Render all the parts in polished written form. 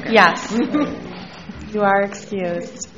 Okay. Yes. You are excused.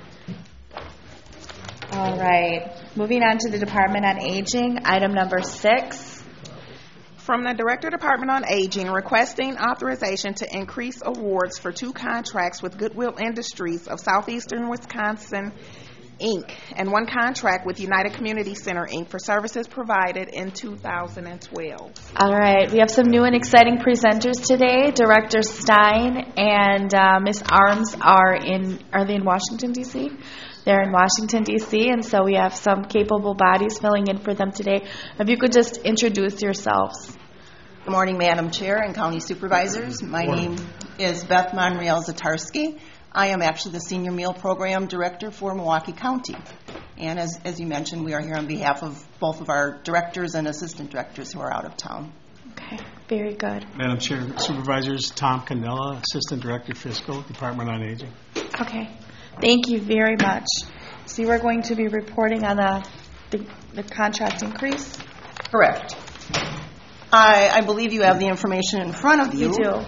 All right. Moving on to the Department on Aging, item number 6. From the Director, Department on Aging, requesting authorization to increase awards for 2 contracts with Goodwill Industries of Southeastern Wisconsin, Inc., and 1 contract with United Community Center, Inc. for services provided in 2012. All right. We have some new and exciting presenters today. Director Stein and Ms. Arms are they in Washington, D.C.? They're in Washington, D.C., and so we have some capable bodies filling in for them today. If you could just introduce yourselves. Good morning, Madam Chair and County Supervisors. My name is Beth Monreal Zatarsky. I am actually the Senior Meal Program Director for Milwaukee County. And as you mentioned, we are here on behalf of both of our directors and assistant directors who are out of town. Okay, very good. Madam Chair, Supervisors, Tom Candela, Assistant Director Fiscal, Department on Aging. Okay, thank you very much. So you are going to be reporting on the contract increase? Correct. I believe you have the information in front of you. You do.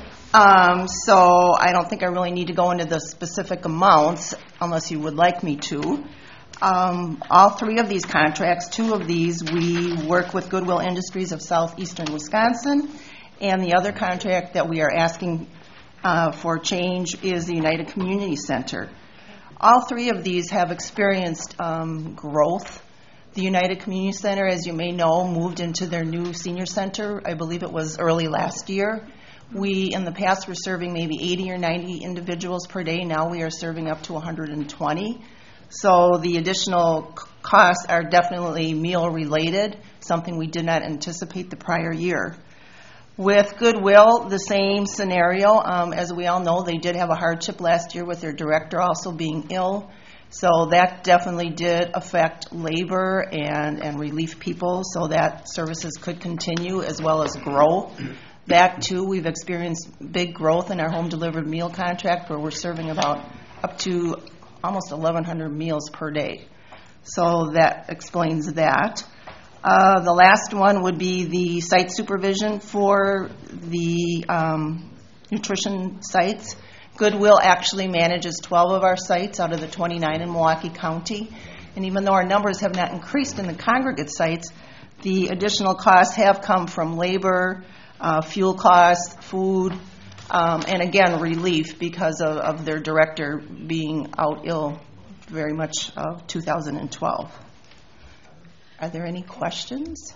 So I don't think I really need to go into the specific amounts unless you would like me to. All 3 of these contracts, 2 of these, we work with Goodwill Industries of Southeastern Wisconsin, and the other contract that we are asking for change is the United Community Center. All 3 of these have experienced growth. The United Community Center, as you may know, moved into their new senior center. I believe it was early last year. We, in the past, were serving maybe 80 or 90 individuals per day. Now we are serving up to 120. So the additional costs are definitely meal-related, something we did not anticipate the prior year. With Goodwill, the same scenario. As we all know, they did have a hardship last year with their director also being ill. So that definitely did affect labor and relief people, so that services could continue as well as grow. That, too, we've experienced big growth in our home-delivered meal contract where we're serving about up to almost 1,100 meals per day. So that explains that. The last one would be the site supervision for the nutrition sites. Goodwill actually manages 12 of our sites out of the 29 in Milwaukee County. And even though our numbers have not increased in the congregate sites, the additional costs have come from labor, fuel costs, food, and again, relief because of their director being out ill very much of 2012. Are there any questions?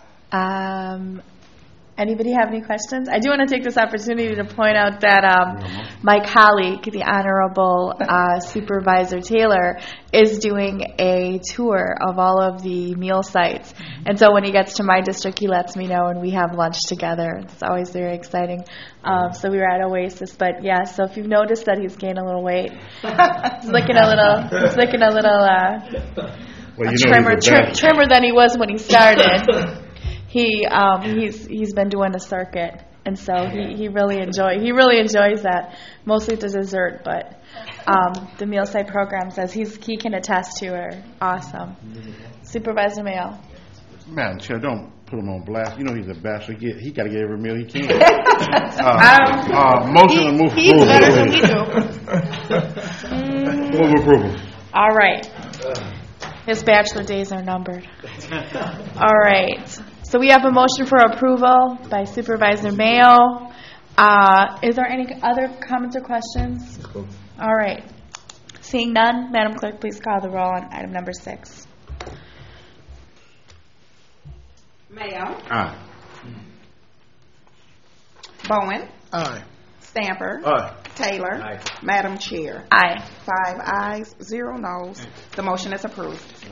Anybody have any questions? I do want to take this opportunity to point out that my colleague, the Honorable Supervisor Taylor, is doing a tour of all of the meal sites. And so when he gets to my district, he lets me know, and we have lunch together. It's always very exciting. So we were at Oasis. But, yeah, so if you've noticed that he's gained a little weight, he's looking a little trimmer than he was when he started. He's been doing a circuit, and so he really enjoys that. Mostly the dessert, but the meal site programs, as he can attest to, are awesome. Supervisor Mayo. Madam Chair, don't put him on blast. You know he's a bastard. He got to get every meal he can. Motion to move He's approval. better than we do. Move approval. All right. His bachelor days are numbered. All right. So we have a motion for approval by Supervisor Mayo. Is there any other comments or questions? All right. Seeing none, Madam Clerk, please call the roll on item number 6. Mayo. Aye. Bowen. Aye. Stamper. Aye. Taylor. Aye. Madam Chair. Aye. 5 ayes, 0 noes. The motion is approved.